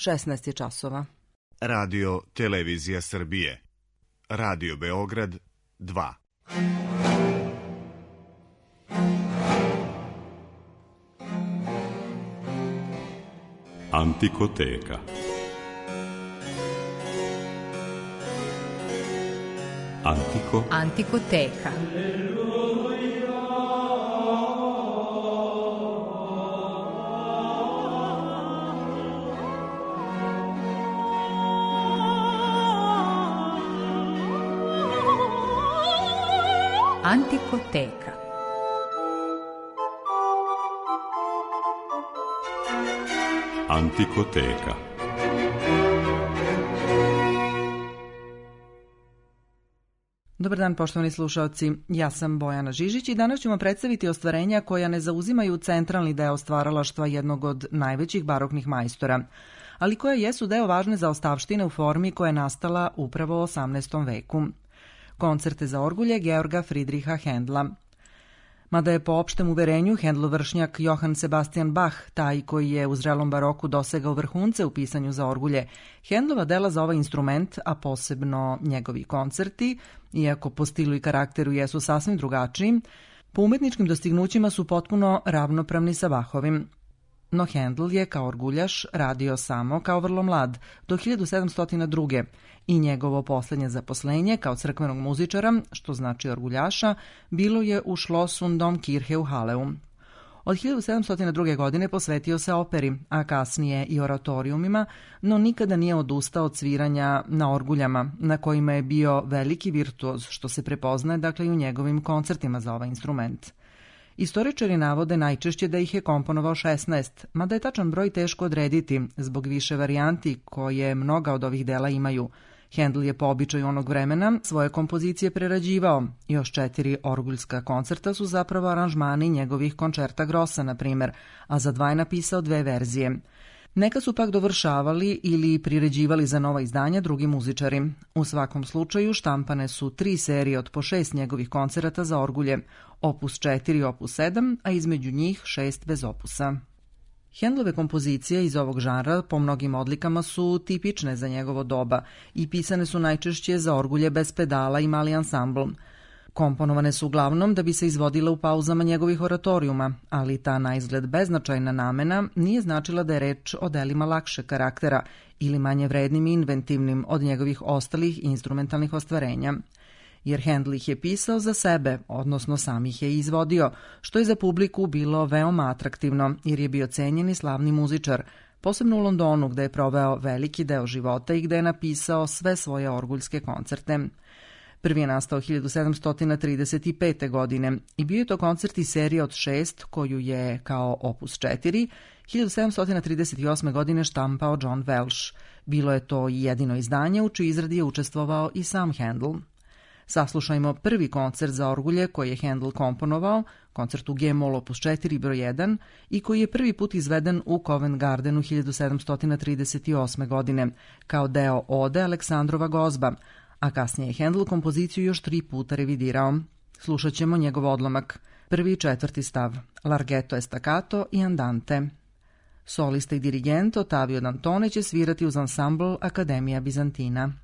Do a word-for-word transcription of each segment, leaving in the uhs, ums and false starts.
šesnaest je časova. Radio Televizija Srbije. Radio Beograd dva. Antikoteka. Antiko. Antikoteka. Antikoteka. Antikoteka. Dobar dan, poštovani slušaoci. Ja sam Bojana Žižić i danas ćemo predstaviti ostvarenja koja ne zauzimaju centralni deo stvaralaštva jednog od najvećih baroknih majstora, ali koja jesu deo važne zaostavštine u formi koja je nastala upravo u osamnaestom veku. Koncerte za orgulje Georga Friedricha Händla. Mada je po opštem uverenju Händlov vršnjak Johann Sebastian Bach taj koji je u zrelom baroku dosegao vrhunce u pisanju za orgulje, Händlova dela za ovaj instrument, a posebno njegovi koncerti, iako po stilu i karakteru jesu sasvim drugačiji, po umetničkim dostignućima su potpuno ravnopravni sa Bachovim. No Händl je kao orguljaš radio samo kao vrlo mlad, do hiljadu sedamsto druge. i njegovo poslednje zaposlenje kao crkvenog muzičara, što znači orguljaša, bilo je u Schlossundom Kirche u Haleu. Od hiljadu sedamsto druge. godine posvetio se operi, a kasnije i oratorijumima, no nikada nije odustao od sviranja na orguljama, na kojima je bio veliki virtuoz, što se prepoznaje dakle i u njegovim koncertima za ovaj instrument. Istoričari navode najčešće da ih je komponovao šesnaest, mada je tačan broj teško odrediti zbog više varijanti koje mnoga od ovih dela imaju. Händl je po običaju onog vremena svoje kompozicije prerađivao. Još četiri orguljska koncerta su zapravo aranžmani njegovih koncerta grossa, na primer, a za dva je napisao dve verzije. Neka su pak dovršavali ili priređivali za nova izdanja drugi muzičari. U svakom slučaju štampane su tri serije od po šest njegovih koncerata za orgulje, opus četiri i opus sedam, a između njih šest bez opusa. Händlove kompozicije iz ovog žanra po mnogim odlikama su tipične za njegovo doba i pisane su najčešće za orgulje bez pedala i mali ansambl. Komponovane su uglavnom da bi se izvodile u pauzama njegovih oratorijuma, ali ta naizgled beznačajna namena nije značila da je reč o delima lakšeg karaktera ili manje vrednim i inventivnim od njegovih ostalih instrumentalnih ostvarenja. Jer Händl ih je pisao za sebe, odnosno sam ih je izvodio, što je za publiku bilo veoma atraktivno, jer je bio cenjen i slavni muzičar, posebno u Londonu gde je proveo veliki deo života i gde je napisao sve svoje orguljske koncerte. Prvi je nastao hiljadu sedamsto trideset pete. godine i bio je to koncert iz serije od šest koju je kao opus četiri hiljadu sedamsto trideset osme. godine štampao John Welsh. Bilo je to i jedino izdanje u čiji izradi je učestvovao i sam Händl. Saslušajmo prvi koncert za orgulje koji je Händl komponovao, koncert u G-mol opus četiri broj jedan i koji je prvi put izveden u Covent Gardenu hiljadu sedamsto trideset osme. godine kao deo ode Aleksandrova gozba, a kasnije je Händl kompoziciju još tri puta revidirao. Slušat ćemo njegov odlomak, prvi i četvrti stav, larghetto e staccato i andante. Solista i dirigent Ottavio Dantone će svirati uz ansambl Akademija Bizantina.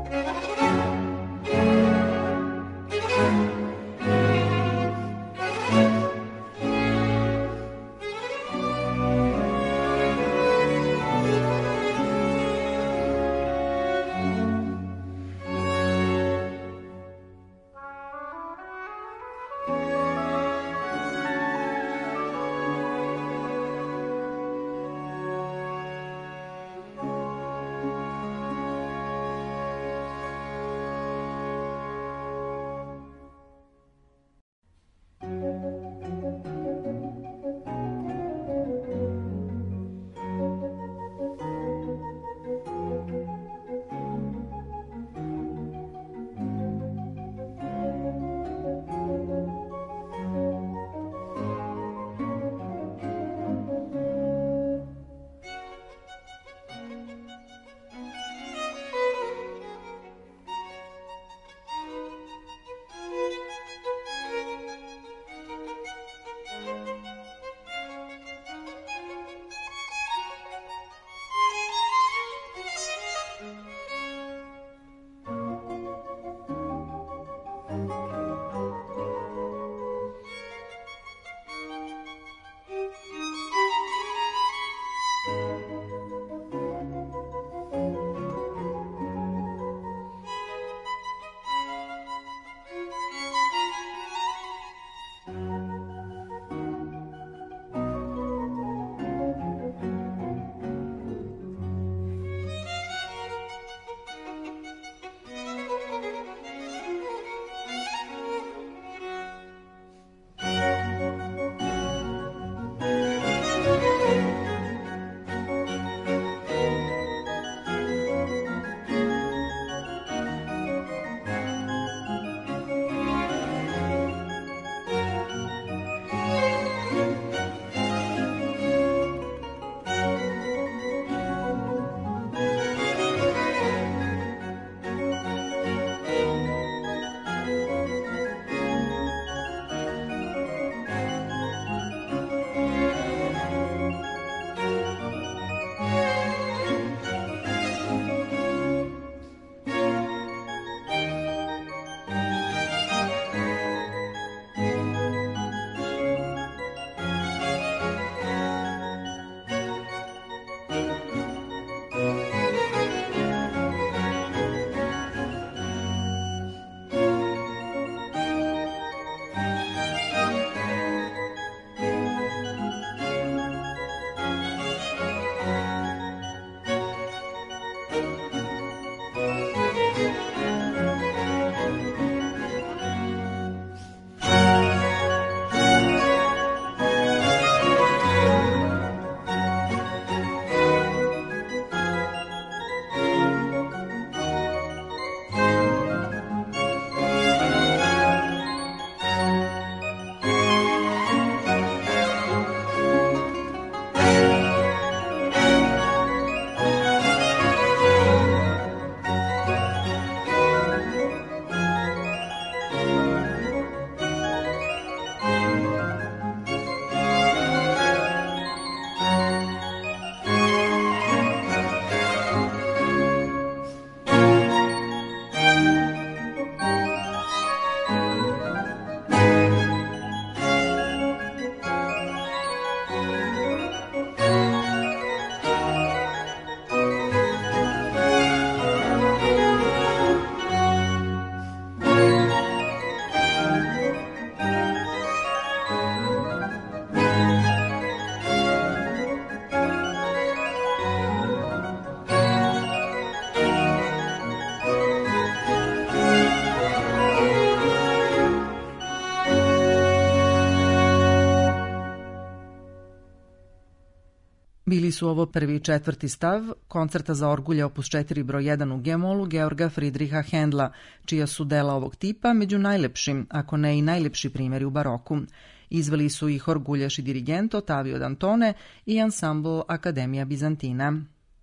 Bili su ovo prvi i četvrti stav koncerta za orgulje opus četiri broj jedan u G-molu Georga Friedricha Händla, čija su dela ovog tipa među najlepšim, ako ne i najlepši primjeri u baroku. Izveli su ih orguljaš i dirigent Ottavio Dantone i ansambl Akademija Bizantina.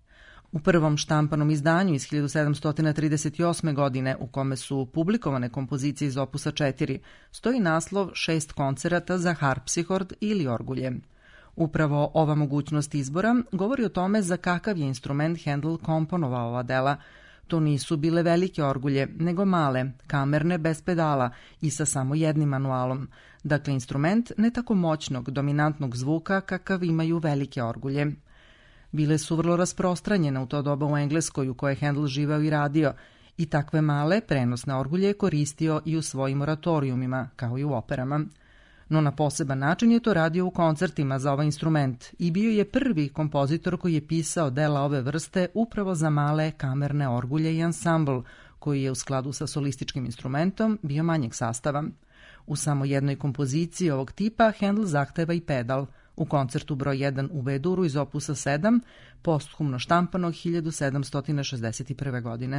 U prvom štampanom izdanju iz hiljadu sedamsto trideset osme. godine, u kome su publikovane kompozicije iz opusa četiri, stoji naslov Šest koncerata za harpsihord ili orgulje. Upravo ova mogućnost izbora govori o tome za kakav je instrument Händel komponovao ova dela. To nisu bile velike orgulje, nego male, kamerne bez pedala i sa samo jednim manualom. Dakle, instrument ne tako moćnog, dominantnog zvuka kakav imaju velike orgulje. Bile su vrlo rasprostranjene u to doba u Engleskoj u kojoj je Handel živeo i radio, i takve male prenosne orgulje je koristio i u svojim oratorijumima, kao i u operama. No na poseban način je to radio u koncertima za ovaj instrument i bio je prvi kompozitor koji je pisao dela ove vrste upravo za male kamerne orgulje i ansambl, koji je u skladu sa solističkim instrumentom bio manjeg sastava. U samo jednoj kompoziciji ovog tipa Handel zahteva i pedal, u koncertu broj jedan u B-duru iz opusa sedam, posthumno štampanog hiljadu sedamsto šezdeset prve. godine.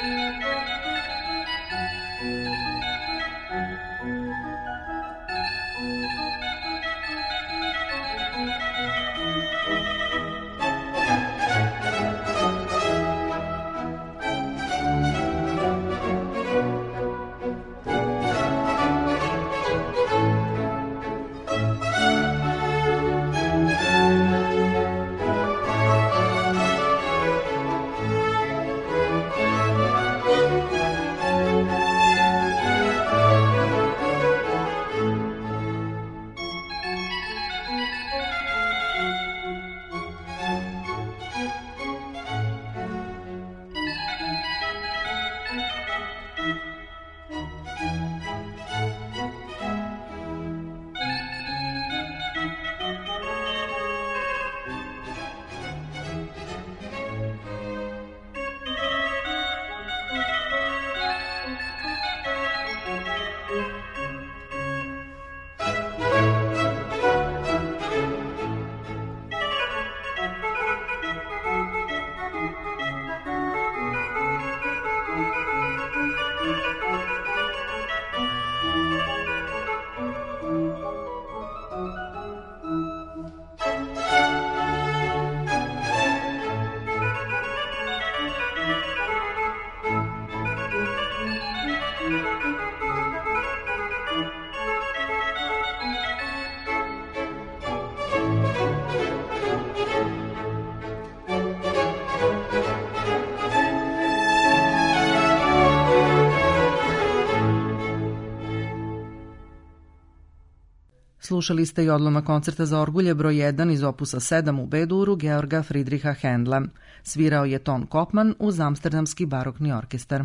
Slušali ste i odlomak koncerta za orgulje broj jedan iz opusa sedam u B-duru Georga Friedricha Händla. Svirao je Ton Kopman uz Amsterdamski barokni orkestar.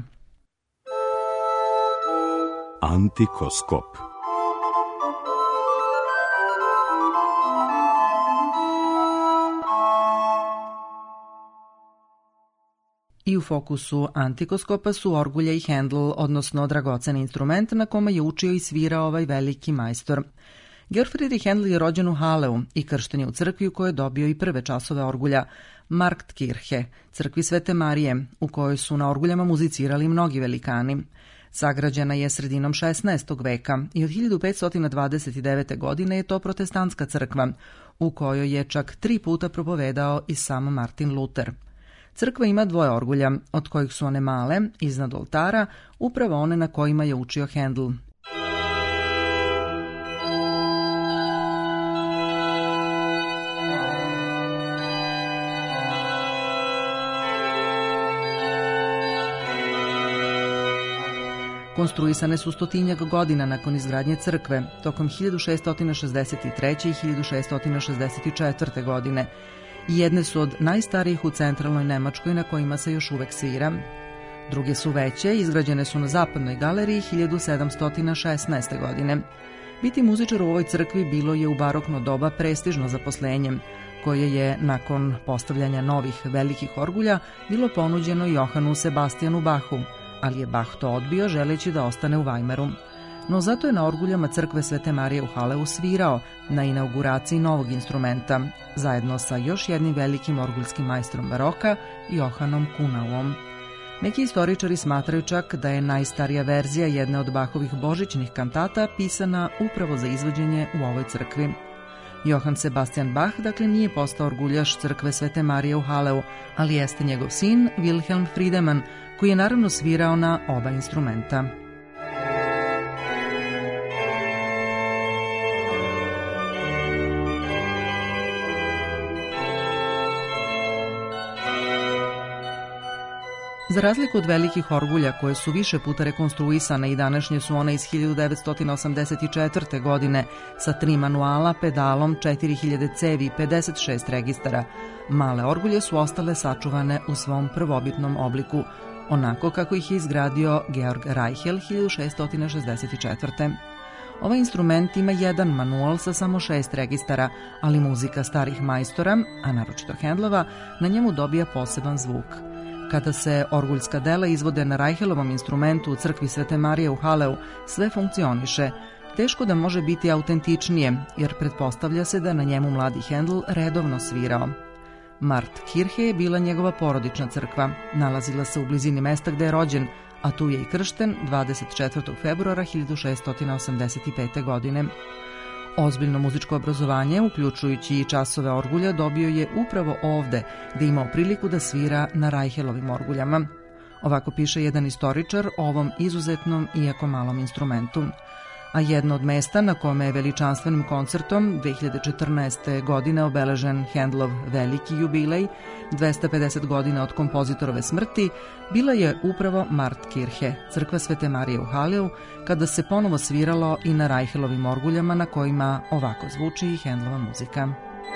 Antikoskop. I u fokusu antikoskopa su orgulja i Händl, odnosno dragocen instrument na kome je učio i svirao ovaj veliki majstor. Georg Friedrich Händl je rođen u Haleu i kršten je u crkvi u kojoj je dobio i prve časove orgulja, Marktkirche, crkvi Svete Marije, u kojoj su na orguljama muzicirali mnogi velikani. Sagrađena je sredinom šesnaestog veka i od hiljadu petsto dvadeset devete. godine je to protestantska crkva, u kojoj je čak tri puta propovedao i sam Martin Luther. Crkva ima dvoje orgulja, od kojih su one male, iznad oltara, upravo one na kojima je učio Händl. Konstruisane su stotinjak godina nakon izgradnje crkve, tokom hiljadu šeststo šezdeset treće. i hiljadu šeststo šezdeset četvrte. godine. Jedne su od najstarijih u centralnoj Nemačkoj na kojima se još uvek svira. Druge su veće, izgrađene su na zapadnoj galeriji hiljadu sedamsto šesnaeste. godine. Biti muzičar u ovoj crkvi bilo je u barokno doba prestižno zaposlenje, koje je, nakon postavljanja novih velikih orgulja, bilo ponuđeno Johanu Sebastijanu Bachu, ali je Bach to odbio želeći da ostane u Weimaru. No zato je na orguljama crkve Svete Marije u Haleu svirao na inauguraciji novog instrumenta, zajedno sa još jednim velikim orguljskim majstrom baroka, Johanom Kunauom. Neki istoričari smatraju čak da je najstarija verzija jedne od Bachovih božićnih kantata pisana upravo za izvođenje u ovoj crkvi. Johann Sebastian Bach dakle nije postao orguljaš crkve Svete Marije u Haleu, ali jeste njegov sin Wilhelm Friedemann, koji je naravno svirao na oba instrumenta. Za razliku od velikih orgulja koje su više puta rekonstruisane i današnje su one iz hiljadu devetsto osamdeset četvrte. godine sa tri manuala, pedalom, četiri hiljade cevi i pedeset šest registara, male orgulje su ostale sačuvane u svom prvobitnom obliku, onako kako ih je izgradio Georg Reichel hiljadu šeststo šezdeset četvrte. Ovaj instrument ima jedan manual sa samo šest registara, ali muzika starih majstora, a naročito Händlova, na njemu dobija poseban zvuk. Kada se orguljska dela izvode na Reichelovom instrumentu u crkvi Svete Marije u Haleu, sve funkcioniše. Teško da može biti autentičnije, jer pretpostavlja se da na njemu mladi Händl redovno svirao. Martkirche je bila njegova porodična crkva. Nalazila se u blizini mesta gde je rođen, a tu je i kršten dvadeset četvrtog februara hiljadu šessto osamdeset pete. godine. Ozbiljno muzičko obrazovanje, uključujući i časove orgulja, dobio je upravo ovde, gde je imao priliku da svira na Reichelovim orguljama. Ovako piše jedan istoričar o ovom izuzetnom, iako malom instrumentu. A jedno od mesta na kome je veličanstvenim koncertom dve hiljade četrnaeste. godine obeležen Handelov veliki jubilej, dvesta pedeset godina od kompozitorove smrti, bila je upravo Martkirche, crkva Svete Marije u Haleu, kada se ponovo sviralo i na Reichelovim orguljama na kojima ovako zvuči i Handelova muzika.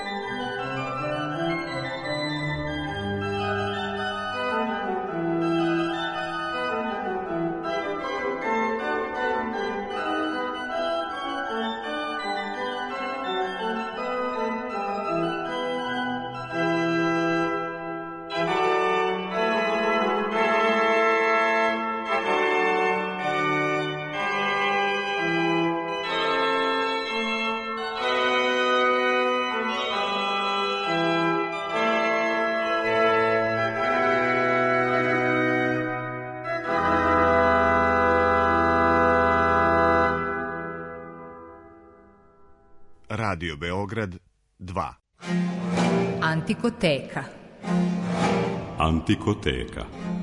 Radio Beograd dva. Antikoteka. Antikoteka.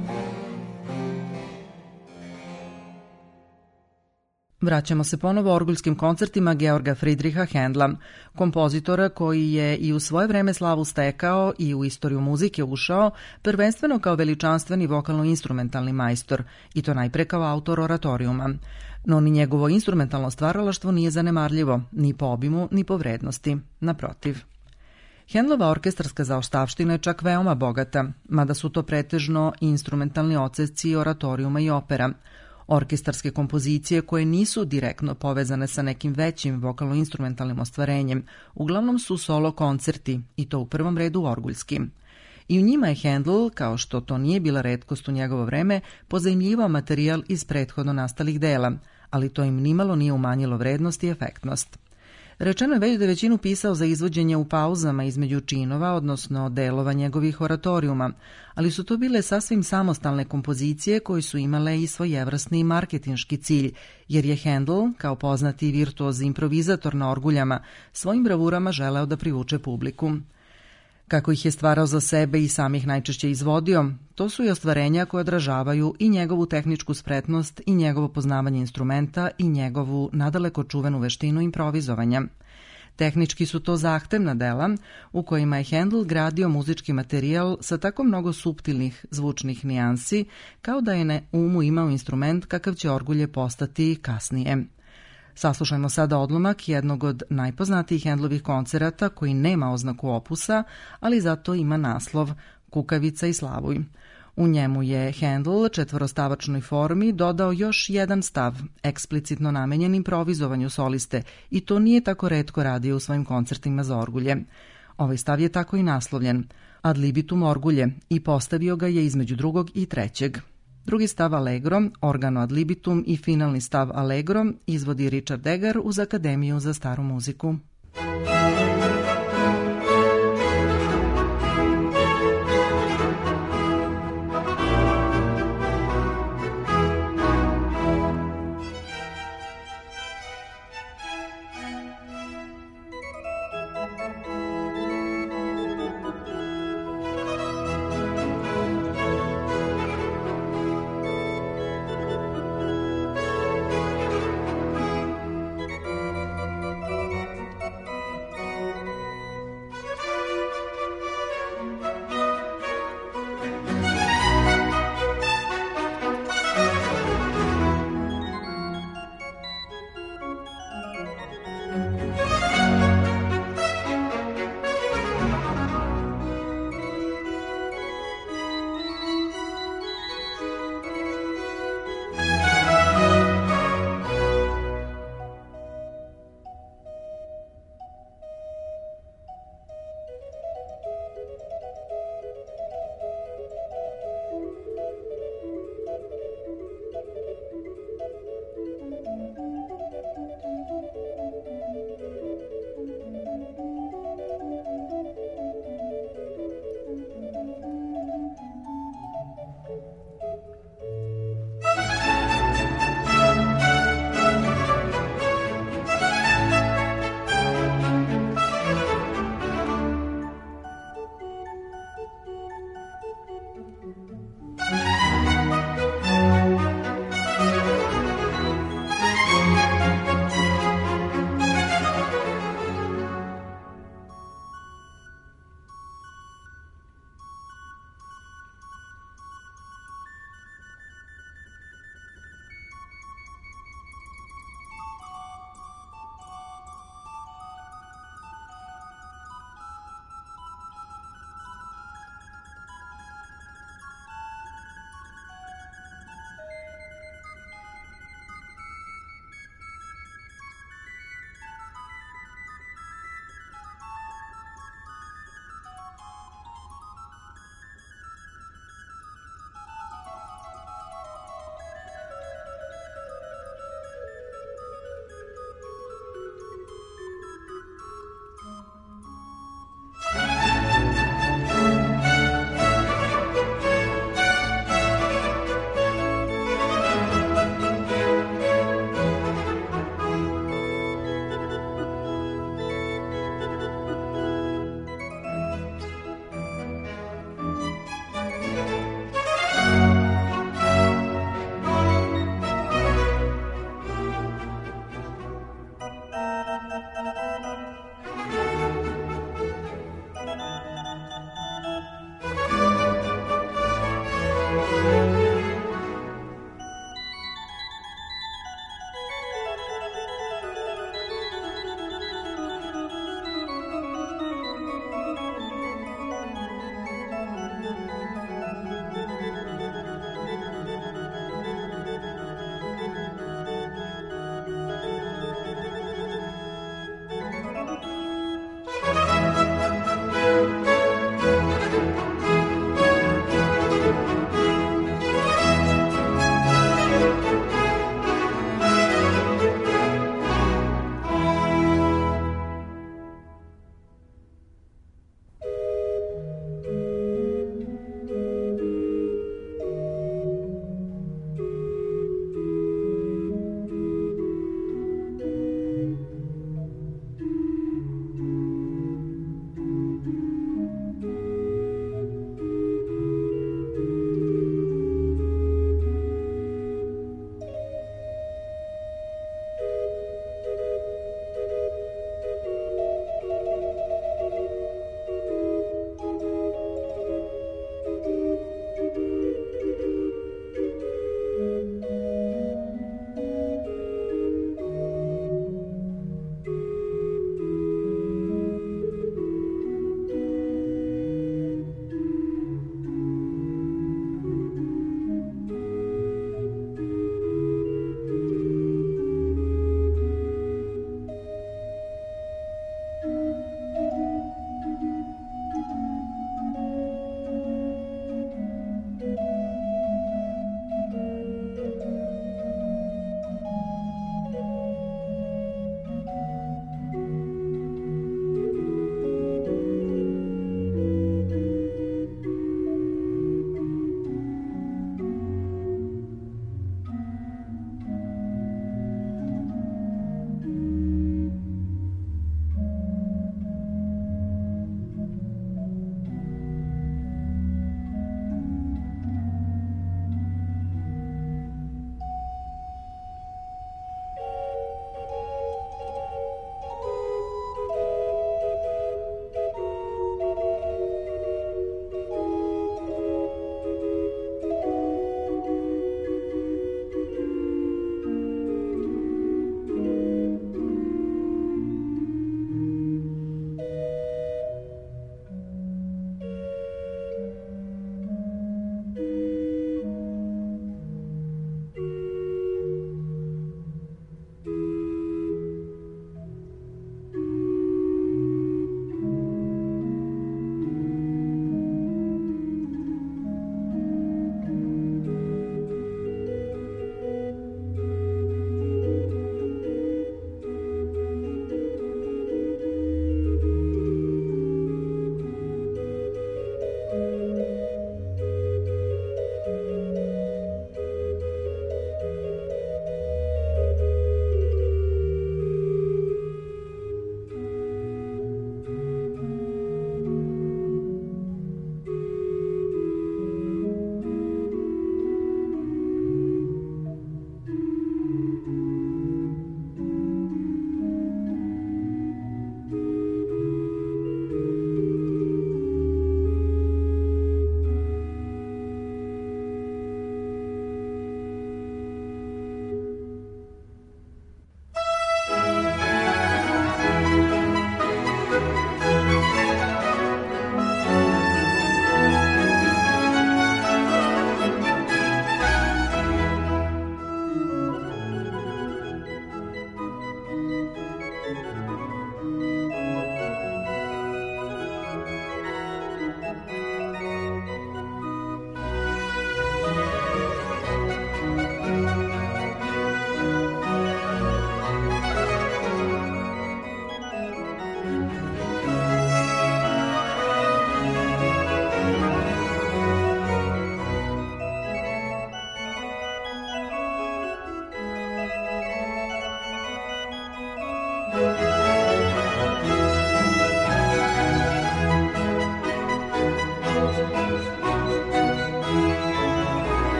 Vraćamo se ponovo orguljskim koncertima Georga Friedricha Händela, kompozitora koji je i u svoje vreme slavu stekao i u istoriju muzike ušao, prvenstveno kao veličanstveni vokalno-instrumentalni majstor, i to najpre kao autor oratorijuma. No ni njegovo instrumentalno stvaralaštvo nije zanemarljivo, ni po obimu, ni po vrednosti. Naprotiv. Handelova orkestarska zaoštavština je čak veoma bogata, mada su to pretežno instrumentalni odseci oratorijuma i opera. Orkestarske kompozicije koje nisu direktno povezane sa nekim većim vokalno-instrumentalnim ostvarenjem, uglavnom su solo koncerti, i to u prvom redu orguljski. I u njima je Handel, kao što to nije bila retkost u njegovo vreme, pozajmljivao materijal iz prethodno nastalih dela, ali to im nimalo nije umanjilo vrednost i efektnost. Rečeno je već da je većinu pisao za izvođenje u pauzama između činova, odnosno delova njegovih oratorijuma, ali su to bile sasvim samostalne kompozicije koje su imale i svojevrsni marketinški cilj, jer je Handel, kao poznati virtuoz improvizator na orguljama, svojim bravurama želeo da privuče publiku. Kako ih je stvarao za sebe i samih najčešće izvodio, to su i ostvarenja koje odražavaju i njegovu tehničku spretnost i njegovo poznavanje instrumenta i njegovu nadaleko čuvenu veštinu improvizovanja. Tehnički su to zahtevna dela u kojima je Handel gradio muzički materijal sa tako mnogo suptilnih zvučnih nijansi, kao da je na umu imao instrument kakav će orgulje postati kasnije. Saslušajmo sada odlomak jednog od najpoznatijih Handelovih koncerata koji nema oznaku opusa, ali zato ima naslov Kukavica i Slavuj. U njemu je Handel četvorostavačnoj formi dodao još jedan stav, eksplicitno namenjen improvizovanju soliste, i to nije tako retko radio u svojim koncertima za orgulje. Ovaj stav je tako i naslovljen Ad libitum orgulje i postavio ga je između drugog i trećeg. Drugi stav Allegro, organo ad libitum i finalni stav Allegro izvodi Richard Egar uz Akademiju za staru muziku.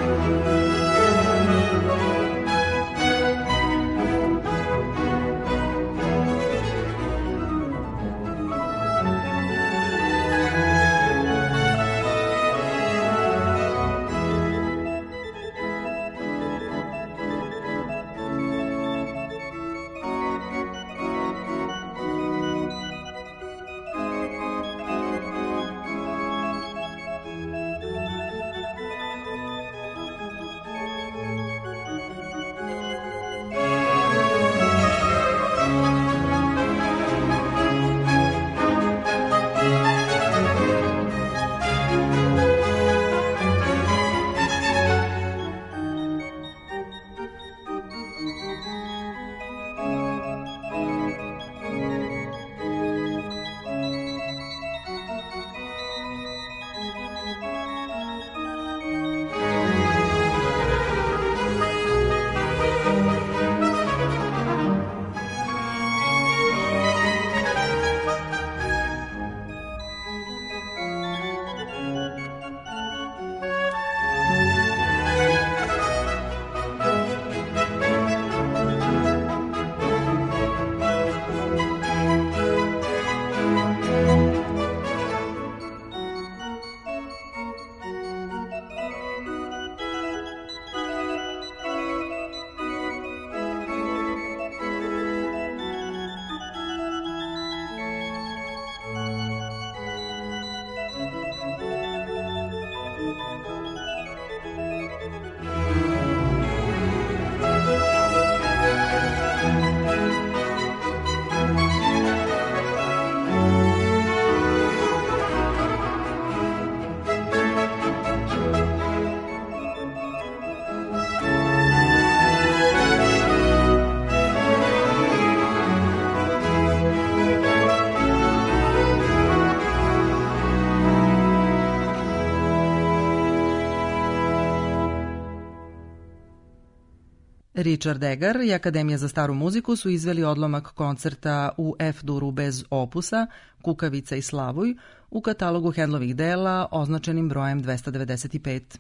Richard Egar i Akademija za staru muziku su izveli odlomak koncerta u F-duru bez opusa, Kukavica i Slavuj, u katalogu Handlovih dela označenim brojem dvesta devedeset pet.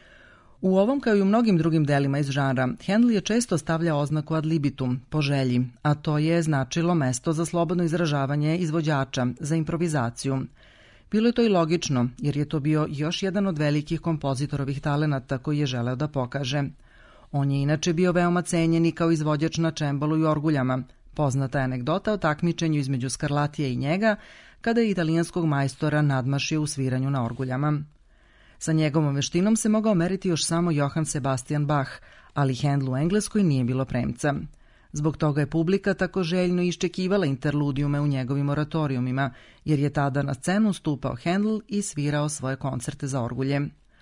U ovom, kao i u mnogim drugim delima iz žanra, Handel je često stavljao oznaku ad libitum, po želji, a to je značilo mesto za slobodno izražavanje izvođača, za improvizaciju. Bilo je to i logično, jer je to bio još jedan od velikih kompozitorovih talenata koji je želeo da pokaže. On je inače bio veoma cenjen i kao izvođač na čembalo i orguljama. Poznata je anegdota o takmičenju između Scarlattija i njega, kada je italijanskog majstora nadmašio u sviranju na orguljama. Sa njegovom veštinom se mogao meriti još samo Johann Sebastian Bach, ali Handelu u Engleskoj nije bilo premca. Zbog toga je publika tako željno iščekivala interludijume u njegovim oratorijumima, jer je tada na scenu stupao Handel i svirao svoje koncerte za orgulje.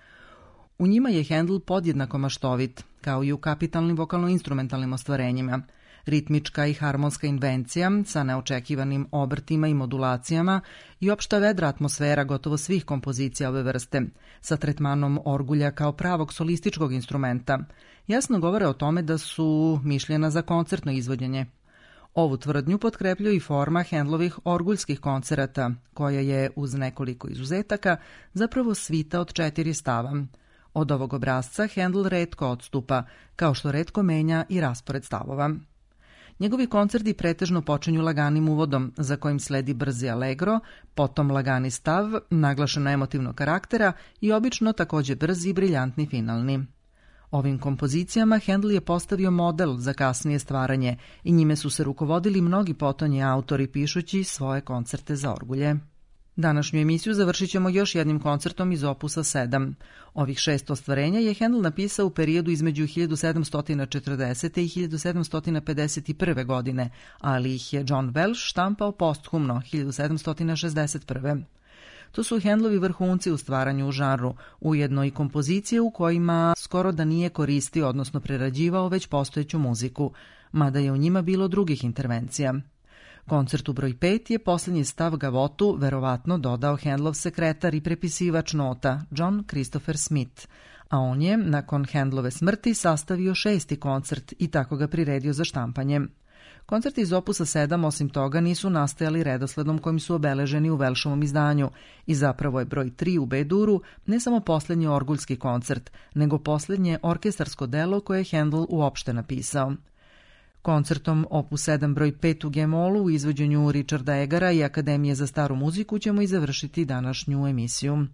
U njima je Handel podjednako maštovit, kao i u kapitalnim vokalno-instrumentalnim ostvarenjima. Ritmička i harmonska invencija sa neočekivanim obrtima i modulacijama i opšta vedra atmosfera gotovo svih kompozicija ove vrste, sa tretmanom orgulja kao pravog solističkog instrumenta, jasno govore o tome da su mišljena za koncertno izvođenje. Ovu tvrdnju potkrepljuje i forma Handelovih orguljskih koncerata, koja je, uz nekoliko izuzetaka, zapravo svita od četiri stava. Od ovog obrazca Handel retko odstupa, kao što retko menja i raspored stavova. Njegovi koncerti pretežno počinju laganim uvodom, za kojim sledi brzi allegro, potom lagani stav, naglašeno emotivnog karaktera i obično takođe brzi i briljantni finalni. Ovim kompozicijama Handel je postavio model za kasnije stvaranje i njime su se rukovodili mnogi potonji autori pišući svoje koncerte za orgulje. Današnju emisiju završit ćemo još jednim koncertom iz opusa sedam. Ovih šest ostvarenja je Handel napisao u periodu između hiljadu sedamsto četrdesete i hiljadu sedamsto pedeset prve. godine, ali ih je John Welsh štampao posthumno hiljadu sedamsto šezdeset prve. To su Handelovi vrhunci u stvaranju u žanru, ujedno i kompozicije u kojima skoro da nije koristio, odnosno prerađivao već postojeću muziku, mada je u njima bilo drugih intervencija. Koncertu broj pet je posljednji stav gavotu verovatno dodao Handelov sekretar i prepisivač nota John Christopher Smith, a on je, nakon Handelove smrti, sastavio šesti koncert i tako ga priredio za štampanje. Koncerti iz opusa sedam, osim toga, nisu nastajali redosledom kojim su obeleženi u Welshovom izdanju i zapravo je broj tri u B-duru ne samo posljednji orguljski koncert, nego posljednje orkestarsko delo koje je Handel uopšte napisao. Koncertom opus sedam broj pet u G-molu u izvođenju Richarda Egara i Akademije za staru muziku ćemo i završiti današnju emisiju.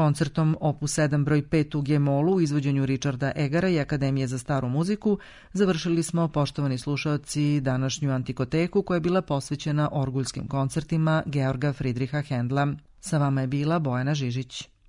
Koncertom opus sedam broj pet u G-molu u izvođenju Richarda Egara i Akademije za staru muziku završili smo, poštovani slušaoci, današnju Antikoteku koja je bila posvećena orguljskim koncertima Georga Friedricha Händla. Sa vama je bila Bojana Žižić.